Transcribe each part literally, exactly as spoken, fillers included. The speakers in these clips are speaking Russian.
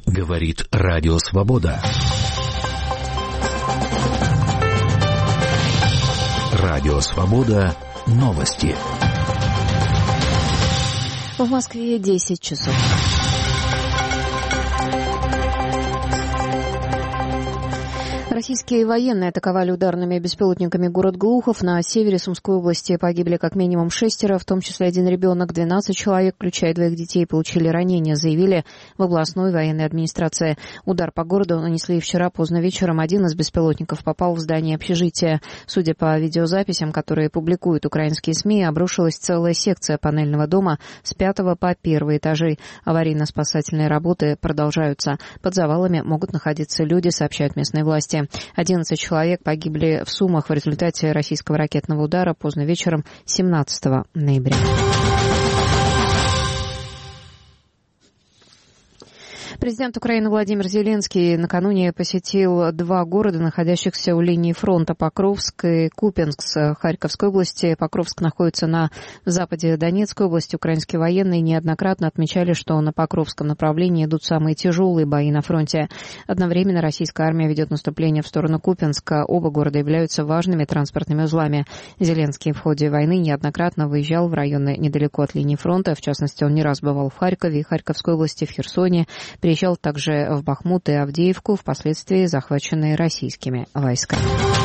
Говорит Радио Свобода. Радио Свобода. Новости. В Москве десять часов. Российские военные атаковали ударными беспилотниками город Глухов. На севере Сумской области погибли как минимум шестеро, в том числе один ребенок. двенадцать человек, включая двоих детей, получили ранения, заявили в областной военной администрации. Удар по городу нанесли вчера поздно вечером. Один из беспилотников попал в здание общежития. Судя по видеозаписям, которые публикуют украинские СМИ, обрушилась целая секция панельного дома с пятого по первый этажи. Аварийно-спасательные работы продолжаются. Под завалами могут находиться люди, сообщают местные власти. одиннадцать человек погибли в Сумах в результате российского ракетного удара поздно вечером семнадцатого ноября. Президент Украины Владимир Зеленский накануне посетил два города, находящихся у линии фронта: Покровск и Купянск Харьковской области. Покровск находится на западе Донецкой области. Украинские военные неоднократно отмечали, что на Покровском направлении идут самые тяжелые бои на фронте. Одновременно российская армия ведет наступление в сторону Купянска. Оба города являются важными транспортными узлами. Зеленский в ходе войны неоднократно выезжал в районы недалеко от линии фронта. В частности, он не раз бывал в Харькове и Харьковской области, в Херсоне. Приезжал также в Бахмут и Авдеевку, впоследствии захваченные российскими войсками.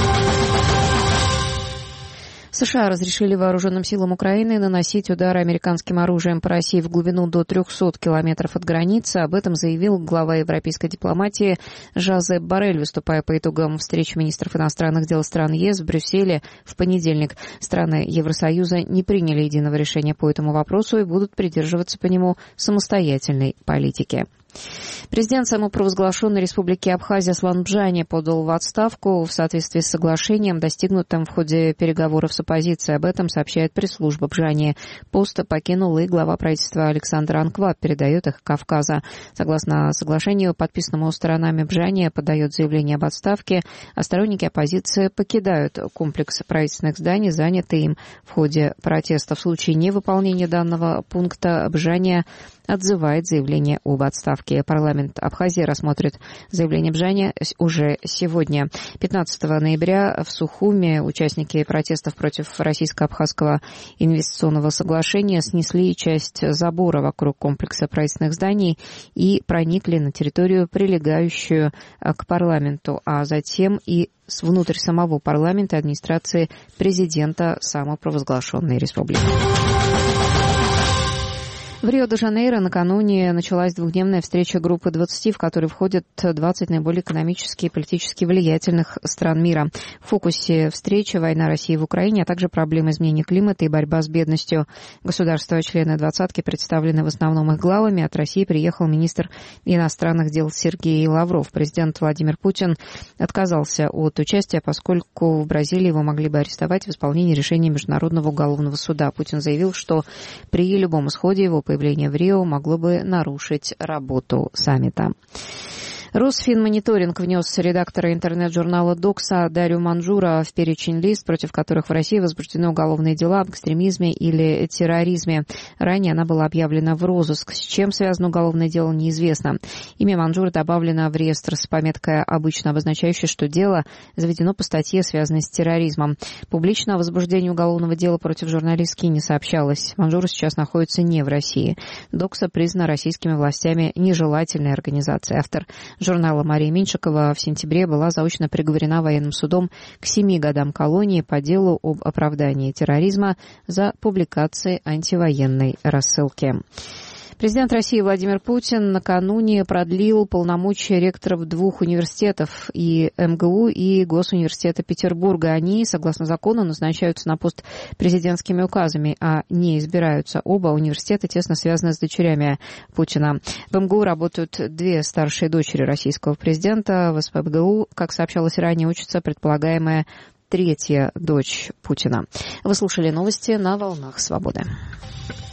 США разрешили вооруженным силам Украины наносить удары американским оружием по России в глубину до трехсот километров от границы. Об этом заявил глава европейской дипломатии Жозеп Боррель, выступая по итогам встречи министров иностранных дел стран ЕС в Брюсселе в понедельник. Страны Евросоюза не приняли единого решения по этому вопросу и будут придерживаться по нему самостоятельной политики. Президент самопровозглашенной республики Абхазия Аслан Бжани подал в отставку в соответствии с соглашением, достигнутым в ходе переговоров с оппозицией. Об этом сообщает пресс-служба Бжани. Пост покинул и глава правительства Александр Анкваб, передает их Кавказа. Согласно соглашению, подписанному сторонами, Бжани подает заявление об отставке, а сторонники оппозиции покидают комплекс правительственных зданий, занятый им в ходе протеста. В случае невыполнения данного пункта Бжани отзывает заявление об отставке. Парламент Абхазии рассмотрит заявление Бжани уже сегодня. пятнадцатого ноября в Сухуме участники протестов против российско-абхазского инвестиционного соглашения снесли часть забора вокруг комплекса правительственных зданий и проникли на территорию, прилегающую к парламенту, а затем и внутрь самого парламента и администрации президента самопровозглашенной республики. В Рио-де-Жанейро накануне началась двухдневная встреча группы двадцати, в которой входят двадцать наиболее экономически и политически влиятельных стран мира. В фокусе встречи война России в Украине, а также проблемы изменения климата и борьба с бедностью. Государства-члены двадцатки представлены в основном их главами. От России приехал министр иностранных дел Сергей Лавров. Президент Владимир Путин отказался от участия, поскольку в Бразилии его могли бы арестовать в исполнении решения Международного уголовного суда. Путин заявил, что при любом исходе его появление в Рио могло бы нарушить работу саммита. Росфинмониторинг внес редактора интернет-журнала «Докса» Дарью Манжура в перечень лиц, против которых в России возбуждены уголовные дела об экстремизме или терроризме. Ранее она была объявлена в розыск. С чем связано уголовное дело, неизвестно. Имя Манжура добавлено в реестр с пометкой «Обычно», обозначающей, что дело заведено по статье, связанной с терроризмом. Публично о возбуждении уголовного дела против журналистки не сообщалось. Манжура сейчас находится не в России. «Докса» признана российскими властями нежелательной организацией. Автор журнала Мария Меньшикова в сентябре была заочно приговорена военным судом к семи годам колонии по делу об оправдании терроризма за публикации антивоенной рассылки. Президент России Владимир Путин накануне продлил полномочия ректоров двух университетов, и эм гэ у, и Госуниверситета Петербурга. Они, согласно закону, назначаются на пост президентскими указами, а не избираются. Оба университета тесно связаны с дочерями Путина. В эм гэ у работают две старшие дочери российского президента. В эс пэ бэ гэ у, как сообщалось ранее, учится предполагаемая третья дочь Путина. Вы слушали новости на «Волнах Свободы».